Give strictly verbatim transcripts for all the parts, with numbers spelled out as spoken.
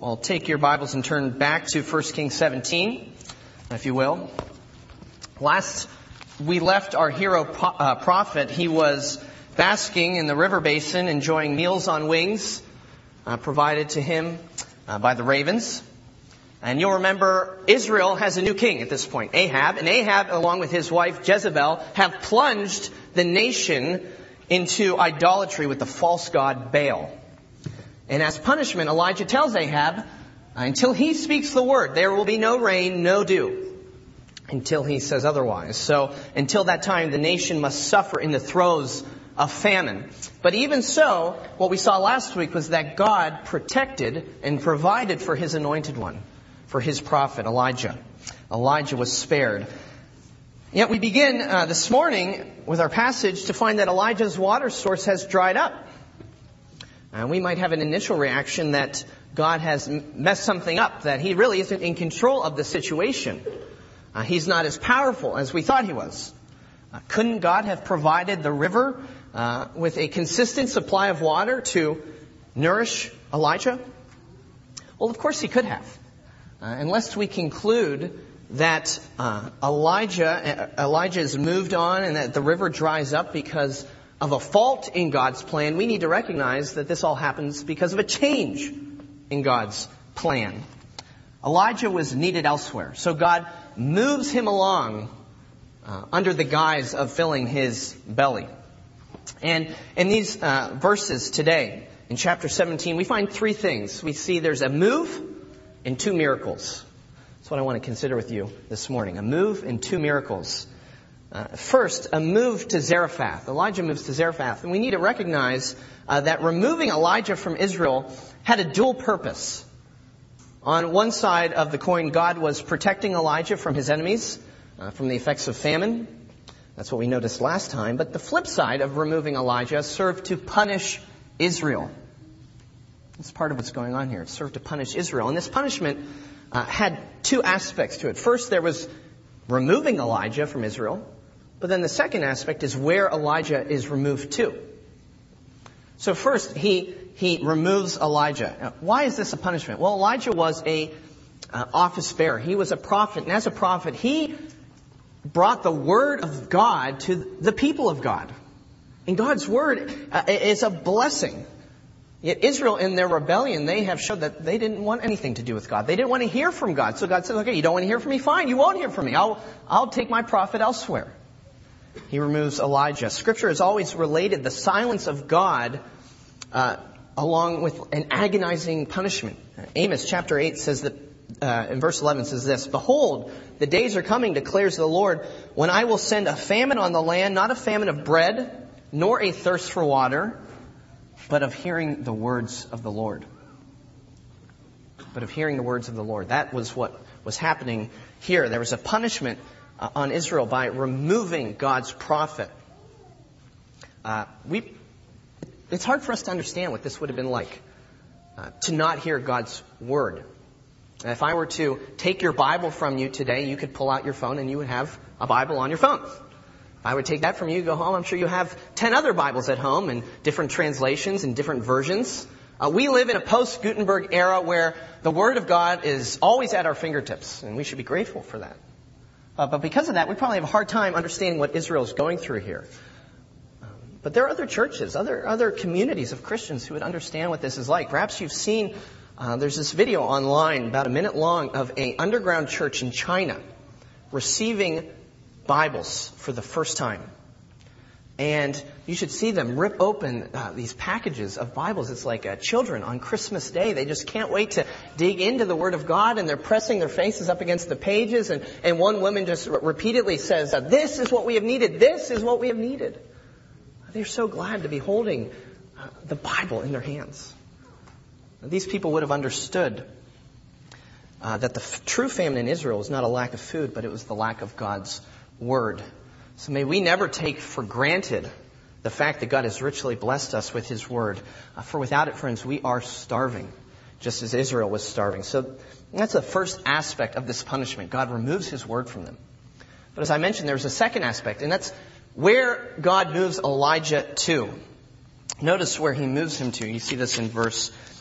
Well, take your Bibles and turn back to First Kings seventeen, if you will. Last we left our hero uh, prophet. He was basking in the river basin, enjoying meals on wings uh, provided to him uh, by the ravens. And you'll remember Israel has a new king at this point, Ahab. And Ahab, along with his wife Jezebel, have plunged the nation into idolatry with the false god Baal. And as punishment, Elijah tells Ahab, until he speaks the word, there will be no rain, no dew, until he says otherwise. So until that time, the nation must suffer in the throes of famine. But even so, what we saw last week was that God protected and provided for his anointed one, for his prophet Elijah. Elijah was spared. Yet we begin uh, this morning with our passage to find that Elijah's water source has dried up. And we might have an initial reaction that God has messed something up, that he really isn't in control of the situation. Uh, he's not as powerful as we thought he was. Uh, couldn't God have provided the river uh, with a consistent supply of water to nourish Elijah? Well, of course he could have. Uh, unless we conclude that uh, Elijah, Elijah has moved on and that the river dries up because of a fault in God's plan, we need to recognize that this all happens because of a change in God's plan. Elijah was needed elsewhere, so God moves him along uh, under the guise of filling his belly. And in these uh, verses today, in chapter seventeen, we find three things. We see there's a move and two miracles. That's what I want to consider with you this morning. A move and two miracles. Uh, first, a move to Zarephath. Elijah moves to Zarephath. And we need to recognize uh, that removing Elijah from Israel had a dual purpose. On one side of the coin, God was protecting Elijah from his enemies, uh, from the effects of famine. That's what we noticed last time. But the flip side of removing Elijah served to punish Israel. That's part of what's going on here. It served to punish Israel. And this punishment uh, had two aspects to it. First, there was removing Elijah from Israel. But then the second aspect is where Elijah is removed to. So first, he he removes Elijah. Now, why is this a punishment? Well, Elijah was a uh, office bearer. He was a prophet. And as a prophet, he brought the word of God to the people of God. And God's word uh, is a blessing. Yet Israel, in their rebellion, they have showed that they didn't want anything to do with God. They didn't want to hear from God. So God said, okay, you don't want to hear from me? Fine, you won't hear from me. I'll I'll take my prophet elsewhere. He removes Elijah. Scripture has always related the silence of God uh, along with an agonizing punishment. Amos chapter eight says that, uh, in verse eleven says this, "Behold, the days are coming, declares the Lord, when I will send a famine on the land, not a famine of bread, nor a thirst for water, but of hearing the words of the Lord." But of hearing the words of the Lord. That was what was happening here. There was a punishment uh, on Israel by removing God's prophet. Uh, we, it's hard for us to understand what this would have been like, uh, to not hear God's word. And if I were to take your Bible from you today, you could pull out your phone and you would have a Bible on your phone. If I would take that from you, go home, I'm sure you have ten other Bibles at home in different translations and different versions. Uh, we live in a post-Gutenberg era where the Word of God is always at our fingertips, and we should be grateful for that. Uh, but because of that, we probably have a hard time understanding what Israel is going through here. Um, but there are other churches, other other communities of Christians who would understand what this is like. Perhaps you've seen, uh, there's this video online, about a minute long, of an underground church in China receiving Bibles for the first time. And you should see them rip open uh, these packages of Bibles. It's like uh, children on Christmas Day. They just can't wait to dig into the Word of God, and they're pressing their faces up against the pages. And, and one woman just r- repeatedly says, uh, this is what we have needed. This is what we have needed. They're so glad to be holding uh, the Bible in their hands. These people would have understood uh, that the f- true famine in Israel was not a lack of food, but it was the lack of God's Word. So may we never take for granted the fact that God has richly blessed us with His Word. Uh, for without it, friends, we are starving, just as Israel was starving. So that's the first aspect of this punishment. God removes His Word from them. But as I mentioned, there's a second aspect, and that's where God moves Elijah to. Notice where He moves him to. You see this in verse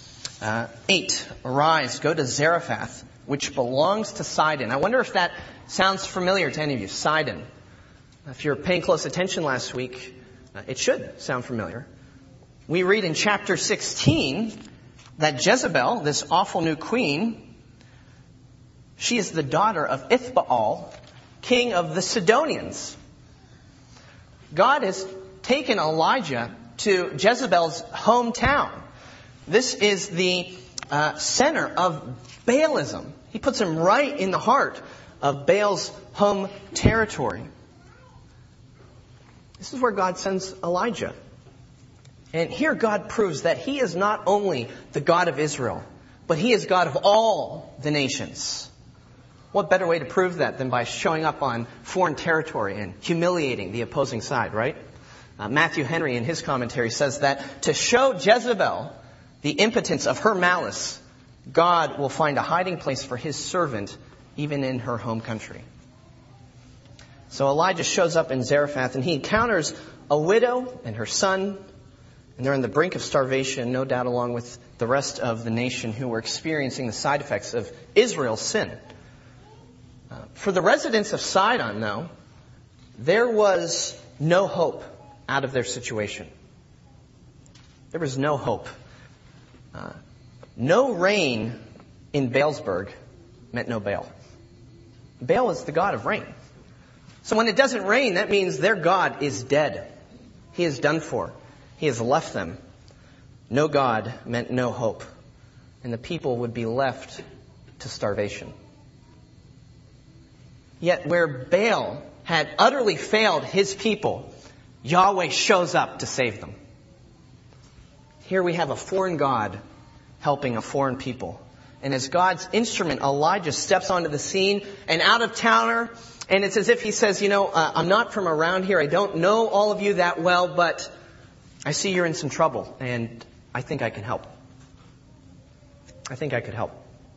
Uh, eight, arise, go to Zarephath, which belongs to Sidon. I wonder if that sounds familiar to any of you. Sidon. If you're paying close attention last week, uh, it should sound familiar. We read in chapter sixteen that Jezebel, this awful new queen, she is the daughter of Ithbaal, king of the Sidonians. God has taken Elijah to Jezebel's hometown. This is the uh, center of Baalism. He puts him right in the heart of Baal's home territory. This is where God sends Elijah. And here God proves that He is not only the God of Israel, but He is God of all the nations. What better way to prove that than by showing up on foreign territory and humiliating the opposing side, right? Uh, Matthew Henry in his commentary says that to show Jezebel the impotence of her malice, God will find a hiding place for His servant even in her home country. So Elijah shows up in Zarephath and he encounters a widow and her son, and they're on the brink of starvation, no doubt along with the rest of the nation who were experiencing the side effects of Israel's sin. Uh, for the residents of Sidon, though, there was no hope out of their situation. There was no hope. Uh, no rain in Baalsburg meant no Baal. Baal is the god of rain. So when it doesn't rain, that means their God is dead. He is done for. He has left them. No God meant no hope. And the people would be left to starvation. Yet where Baal had utterly failed his people, Yahweh shows up to save them. Here we have a foreign God helping a foreign people. And as God's instrument, Elijah steps onto the scene, an out-of-towner, and it's as if he says, you know, uh, I'm not from around here. I don't know all of you that well, but I see you're in some trouble, and I think I can help. I think I could help.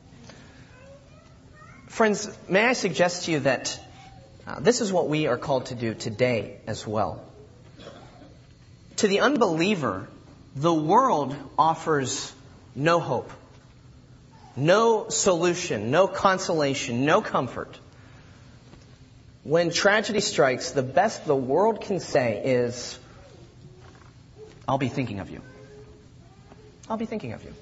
Friends, may I suggest to you that uh, this is what we are called to do today as well. To the unbeliever, the world offers no hope, no solution, no consolation, no comfort. When tragedy strikes, the best the world can say is, I'll be thinking of you. I'll be thinking of you.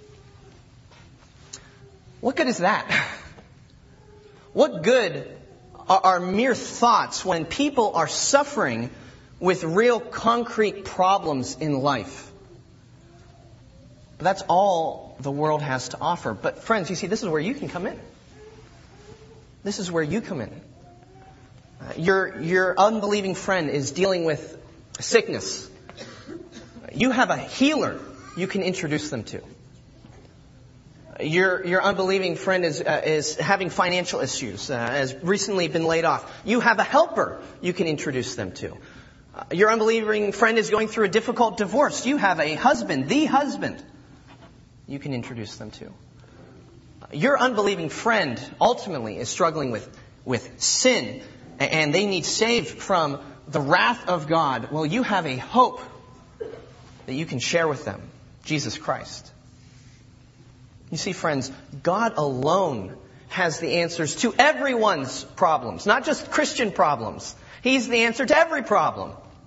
What good is that? What good are, are mere thoughts when people are suffering with real concrete problems in life? But that's all the world has to offer. But friends, you see, this is where you can come in. This is where you come in. Uh, your, your unbelieving friend is dealing with sickness. You have a healer you can introduce them to. Your, your unbelieving friend is, uh, is having financial issues, uh, has recently been laid off. You have a helper you can introduce them to. Uh, your unbelieving friend is going through a difficult divorce. You have a husband, the husband, you can introduce them to. Uh, your unbelieving friend ultimately is struggling with, with sin, and they need saved from the wrath of God. Well, you have a hope that you can share with them, Jesus Christ. You see, friends, God alone has the answers to everyone's problems, not just Christian problems. He's the answer to every problem.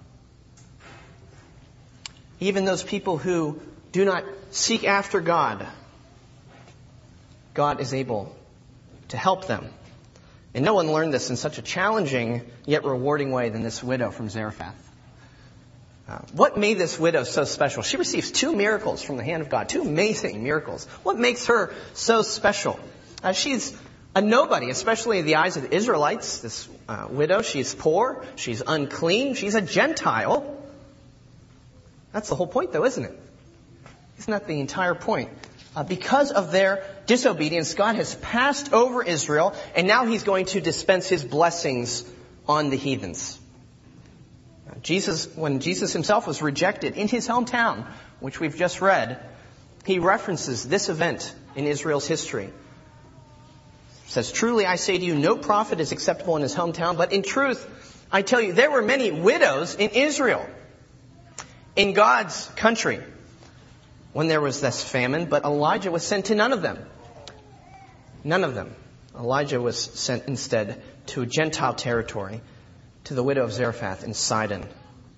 Even those people who do not seek after God, God is able to help them. And no one learned this in such a challenging yet rewarding way than this widow from Zarephath. Uh, what made this widow so special? She receives two miracles from the hand of God, two amazing miracles. What makes her so special? Uh, she's a nobody, especially in the eyes of the Israelites. This uh, widow, she's poor, she's unclean, she's a Gentile. That's the whole point, though, isn't it? Isn't that the entire point? Uh, because of their disobedience, God has passed over Israel, and now He's going to dispense His blessings on the heathens. Jesus, when Jesus Himself was rejected in His hometown, which we've just read, He references this event in Israel's history. He says, "Truly I say to you, no prophet is acceptable in his hometown, but in truth, I tell you, there were many widows in Israel, in God's country, when there was this famine, but Elijah was sent to none of them. None of them. Elijah was sent instead to a Gentile territory, to the widow of Zarephath in Sidon.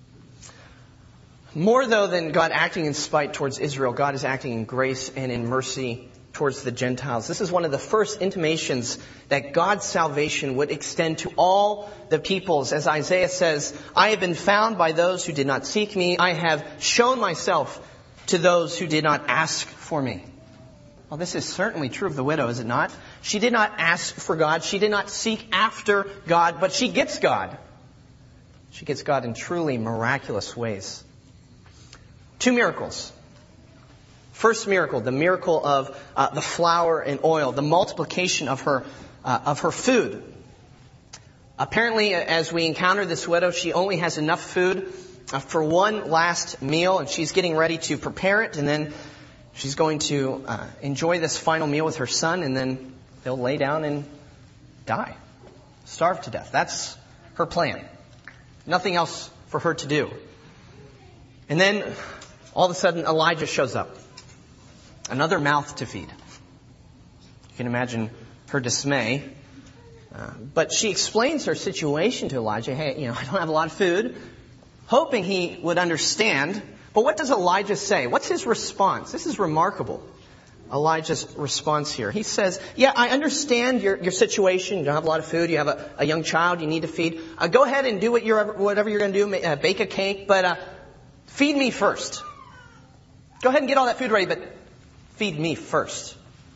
More, though, than God acting in spite towards Israel, God is acting in grace and in mercy towards the Gentiles. This is one of the first intimations that God's salvation would extend to all the peoples. As Isaiah says, I have been found by those who did not seek me. I have shown myself to those who did not ask for me. Well, this is certainly true of the widow, is it not? She did not ask for God. She did not seek after God, but she gets God. She gets God in truly miraculous ways. Two miracles. First miracle, the miracle of uh, the flour and oil, the multiplication of her uh, of her food. Apparently, as we encounter this widow, she only has enough food uh, for one last meal, and she's getting ready to prepare it, and then she's going to uh, enjoy this final meal with her son, and then they'll lay down and die, starve to death. That's her plan. Nothing else for her to do. And then, all of a sudden, Elijah shows up. Another mouth to feed. You can imagine her dismay. Uh, but she explains her situation to Elijah. Hey, you know, I don't have a lot of food. Hoping he would understand. But what does Elijah say? What's his response? This is remarkable. Elijah's response here. He says, yeah, I understand your, your situation. You don't have a lot of food. You have a, a young child you need to feed. Uh, go ahead and do what you're, whatever you're going to do. Uh, bake a cake. But uh, feed me first. Go ahead and get all that food ready, but feed me first.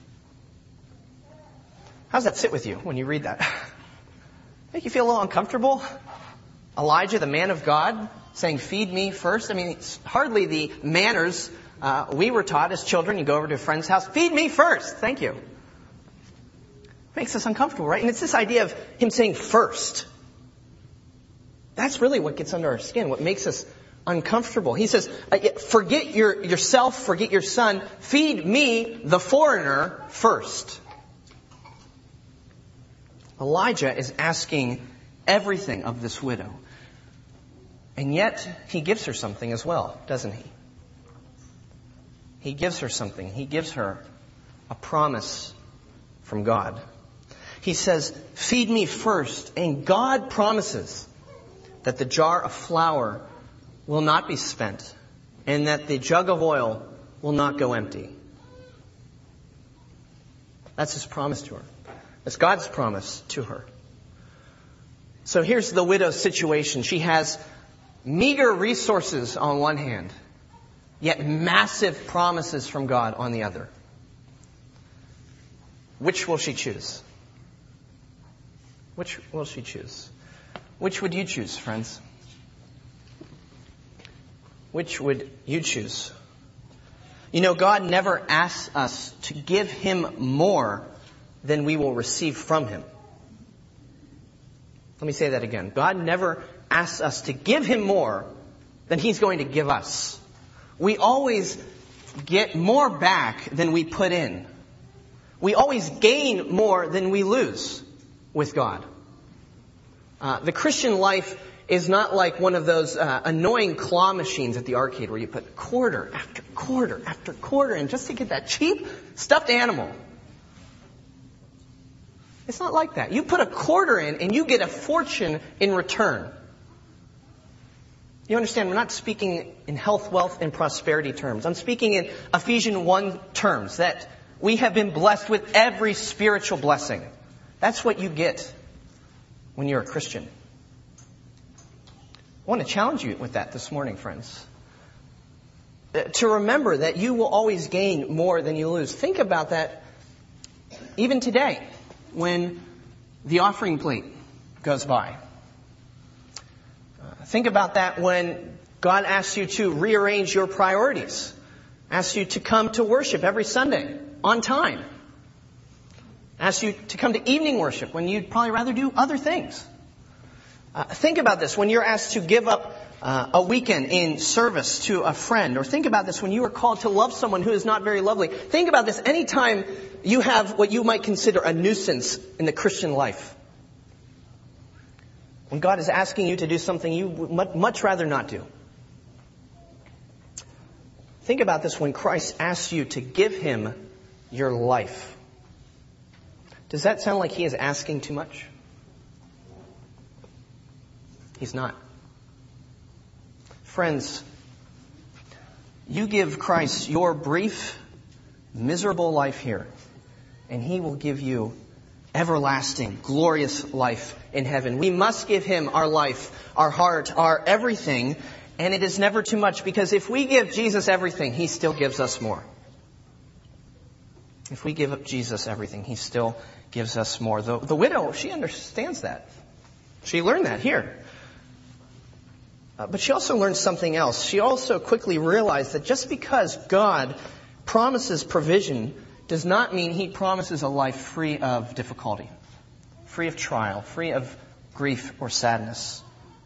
How does that sit with you when you read that? Make you feel a little uncomfortable? Elijah, the man of God, saying, feed me first? I mean, it's hardly the manners uh, we were taught as children. You go over to a friend's house, feed me first. Thank you. Makes us uncomfortable, right? And it's this idea of him saying first. That's really what gets under our skin, what makes us uncomfortable. He says, forget your, yourself, forget your son, feed me, the foreigner, first. Elijah is asking everything of this widow. And yet, he gives her something as well, doesn't he? He gives her something. He gives her a promise from God. He says, feed me first. And God promises that the jar of flour will not be spent, and that the jug of oil will not go empty. That's his promise to her. That's God's promise to her. So here's the widow's situation. She has meager resources on one hand, yet massive promises from God on the other. Which will she choose? Which will she choose? Which would you choose, friends? Which would you choose? You know, God never asks us to give Him more than we will receive from Him. Let me say that again. God never asks us to give Him more than He's going to give us. We always get more back than we put in. We always gain more than we lose with God. Uh, the Christian life is not like one of those uh, annoying claw machines at the arcade where you put quarter after quarter after quarter in just to get that cheap stuffed animal. It's not like that. You put a quarter in and you get a fortune in return. You understand, we're not speaking in health, wealth, and prosperity terms. I'm speaking in Ephesians one terms, that we have been blessed with every spiritual blessing. That's what you get when you're a Christian. I want to challenge you with that this morning, friends. To remember that you will always gain more than you lose. Think about that even today when the offering plate goes by. Uh, think about that when God asks you to rearrange your priorities. Asks you to come to worship every Sunday on time. Asks you to come to evening worship when you'd probably rather do other things. Uh, think about this when you're asked to give up uh, a weekend in service to a friend. Or think about this when you are called to love someone who is not very lovely. Think about this anytime you have what you might consider a nuisance in the Christian life. When God is asking you to do something you would much rather not do. Think about this when Christ asks you to give him your life. Does that sound like he is asking too much? He's not. Friends, you give Christ your brief, miserable life here, and he will give you everlasting, glorious life in heaven. We must give him our life, our heart, our everything, and it is never too much, because if we give Jesus everything, he still gives us more. If we give up Jesus everything, he still gives us more. The, the widow, she understands that. She learned that here. Uh, but she also learned something else. She also quickly realized that just because God promises provision does not mean he promises a life free of difficulty, free of trial, free of grief or sadness.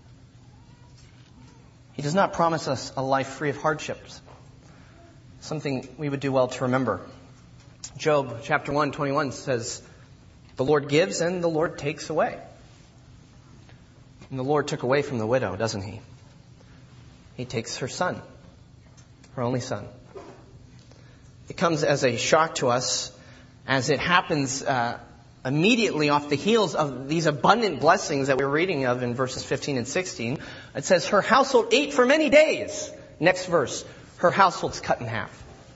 He does not promise us a life free of hardships. Something we would do well to remember. Job chapter one, twenty-one says, "The Lord gives and the Lord takes away." And the Lord took away from the widow, doesn't he? He takes her son, her only son. It comes as a shock to us as it happens uh, immediately off the heels of these abundant blessings that we're reading of in verses fifteen and sixteen. It says, her household ate for many days. Next verse, her household's cut in half.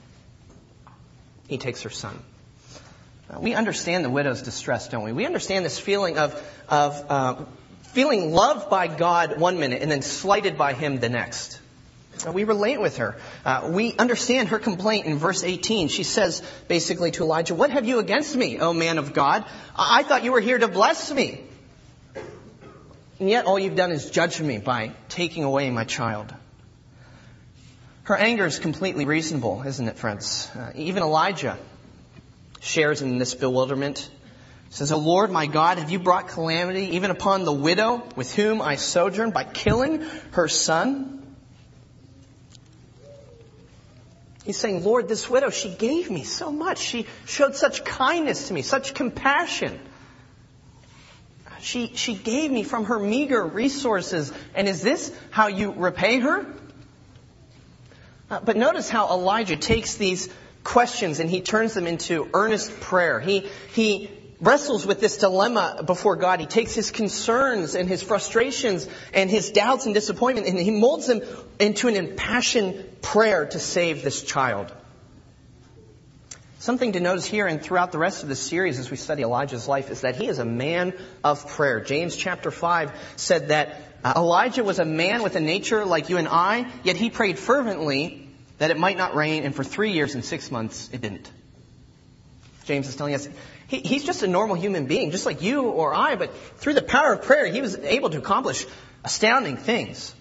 He takes her son. Uh, we understand the widow's distress, don't we? We understand this feeling of, of uh, feeling loved by God one minute and then slighted by him the next. We relate with her. Uh, we understand her complaint in verse eighteen. She says basically to Elijah, "What have you against me, O man of God? I thought you were here to bless me. And yet all you've done is judge me by taking away my child." Her anger is completely reasonable, isn't it, friends? Uh, even Elijah shares in this bewilderment. He says, "O Lord, my God, have you brought calamity even upon the widow with whom I sojourn by killing her son?" He's saying, "Lord, this widow, she gave me so much. She showed such kindness to me, such compassion. She, she gave me from her meager resources. And is this how you repay her?" Uh, but notice how Elijah takes these questions and he turns them into earnest prayer. He, he wrestles with this dilemma before God. He takes his concerns and his frustrations and his doubts and disappointment and he molds them into an impassioned prayer to save this child. Something to notice here and throughout the rest of the series as we study Elijah's life is that he is a man of prayer. James chapter five said that uh, Elijah was a man with a nature like you and I, yet he prayed fervently that it might not rain, and for three years and six months it didn't. James is telling us he, he's just a normal human being, just like you or I, but through the power of prayer, he was able to accomplish astounding things.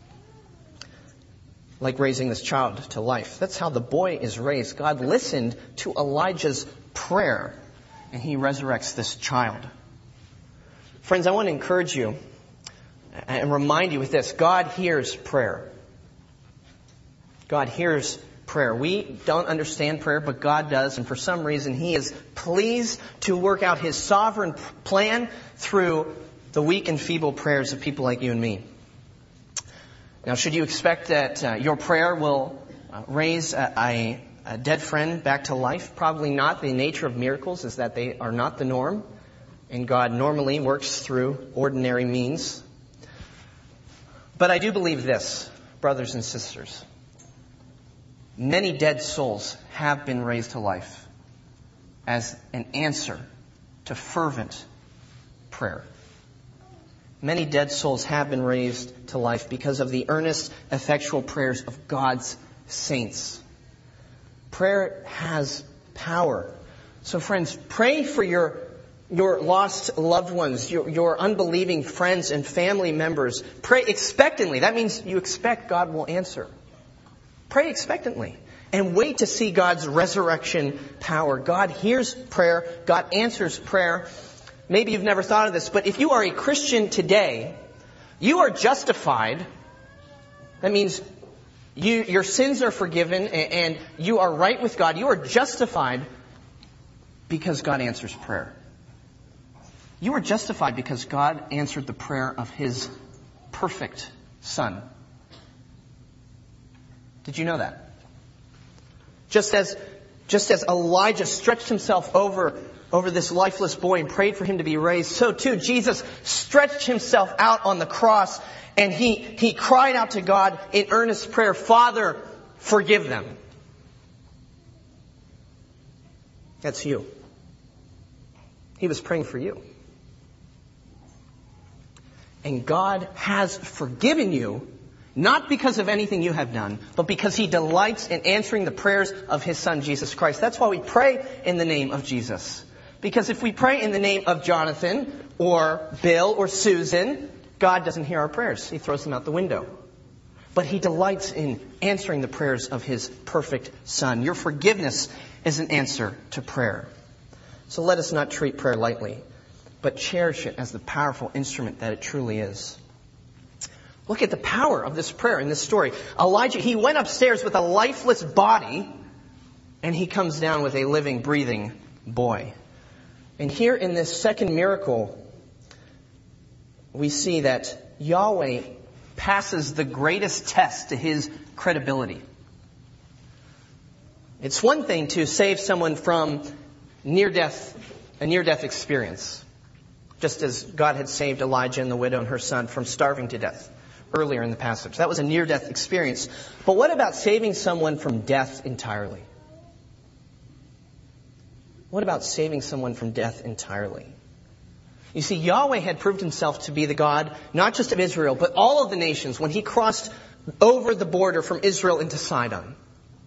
Like raising this child to life. That's how the boy is raised. God listened to Elijah's prayer, and he resurrects this child. Friends, I want to encourage you and remind you with this. God hears prayer. God hears prayer. We don't understand prayer, but God does. And for some reason, he is pleased to work out his sovereign plan through the weak and feeble prayers of people like you and me. Now, should you expect that uh, your prayer will uh, raise a, a, a dead friend back to life? Probably not. The nature of miracles is that they are not the norm. And God normally works through ordinary means. But I do believe this, brothers and sisters. Many dead souls have been raised to life as an answer to fervent prayer. Many dead souls have been raised to life because of the earnest, effectual prayers of God's saints. Prayer has power. So friends, pray for your, your lost loved ones, your, your unbelieving friends and family members. Pray expectantly. That means you expect God will answer. Pray expectantly and wait to see God's resurrection power. God hears prayer. God answers prayer. Maybe you've never thought of this, but if you are a Christian today, you are justified. That means you, your sins are forgiven and, and you are right with God. You are justified because God answers prayer. You are justified because God answered the prayer of his perfect Son. Did you know that? Just as, just as Elijah stretched himself over, over this lifeless boy and prayed for him to be raised, so too Jesus stretched himself out on the cross and he, he cried out to God in earnest prayer, Father, forgive them. That's you. He was praying for you. And God has forgiven you, not because of anything you have done, but because He delights in answering the prayers of His Son, Jesus Christ. That's why we pray in the name of Jesus. Because if we pray in the name of Jonathan, or Bill, or Susan, God doesn't hear our prayers. He throws them out the window. But He delights in answering the prayers of His perfect Son. Your forgiveness is an answer to prayer. So let us not treat prayer lightly, but cherish it as the powerful instrument that it truly is. Look at the power of this prayer in this story. Elijah, he went upstairs with a lifeless body, and he comes down with a living, breathing boy. And here in this second miracle, we see that Yahweh passes the greatest test to His credibility. It's one thing to save someone from near-death, a near-death experience, just as God had saved Elijah and the widow and her son from starving to death earlier in the passage. That was a near-death experience. But what about saving someone from death entirely? What about saving someone from death entirely? You see, Yahweh had proved Himself to be the God, not just of Israel, but all of the nations when He crossed over the border from Israel into Sidon.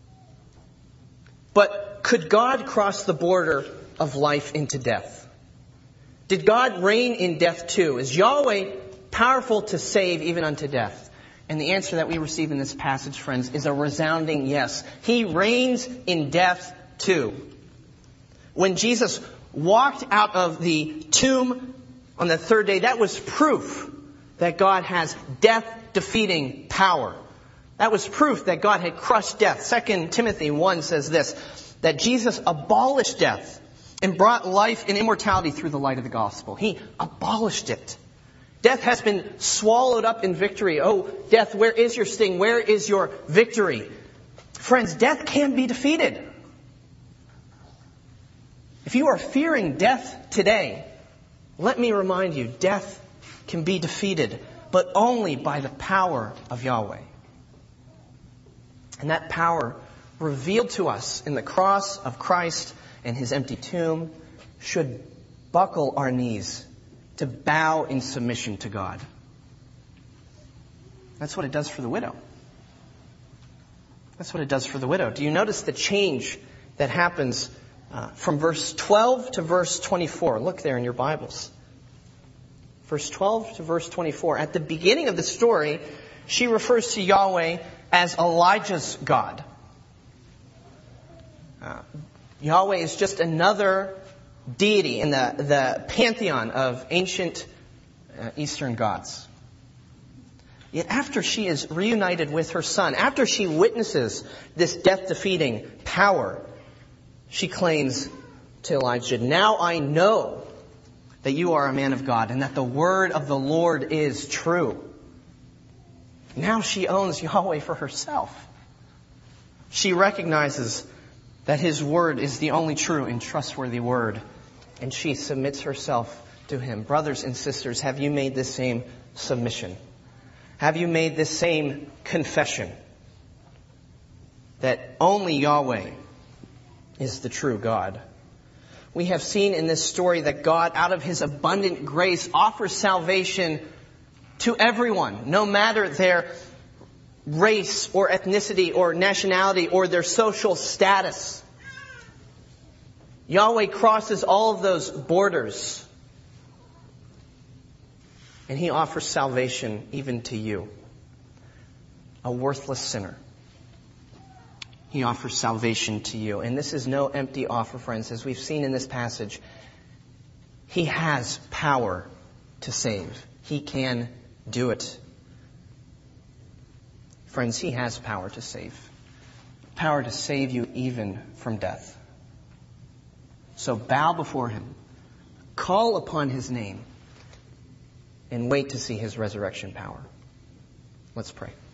But could God cross the border of life into death? Did God reign in death too? Is Yahweh powerful to save even unto death? And the answer that we receive in this passage, friends, is a resounding yes. He reigns in death too. When Jesus walked out of the tomb on the third day, that was proof that God has death-defeating power. That was proof that God had crushed death. Second Timothy one says this, that Jesus abolished death and brought life and immortality through the light of the gospel. He abolished it. Death has been swallowed up in victory. Oh, death, where is your sting? Where is your victory? Friends, death can be defeated. If you are fearing death today, let me remind you, death can be defeated, but only by the power of Yahweh. And that power, revealed to us in the cross of Christ and His empty tomb, should buckle our knees to bow in submission to God. That's what it does for the widow. That's what it does for the widow. Do you notice the change that happens uh, from verse twelve to verse twenty-four? Look there in your Bibles. Verse twelve to verse twenty-four. At the beginning of the story, she refers to Yahweh as Elijah's God. Uh, Yahweh is just another deity in the, the pantheon of ancient uh, Eastern gods. Yet after she is reunited with her son, after she witnesses this death-defeating power, she claims to Elijah, "Now I know that you are a man of God and that the word of the Lord is true." Now she owns Yahweh for herself. She recognizes that His word is the only true and trustworthy word, and she submits herself to Him. Brothers and sisters, have you made this same submission? Have you made this same confession that only Yahweh is the true God? We have seen in this story that God, out of His abundant grace, offers salvation to everyone, no matter their race or ethnicity or nationality or their social status. Yahweh crosses all of those borders, and He offers salvation even to you, a worthless sinner. He offers salvation to you. And this is no empty offer, friends. As we've seen in this passage, He has power to save. He can do it. Friends, He has power to save. Power to save you even from death. So bow before Him, call upon His name, and wait to see His resurrection power. Let's pray.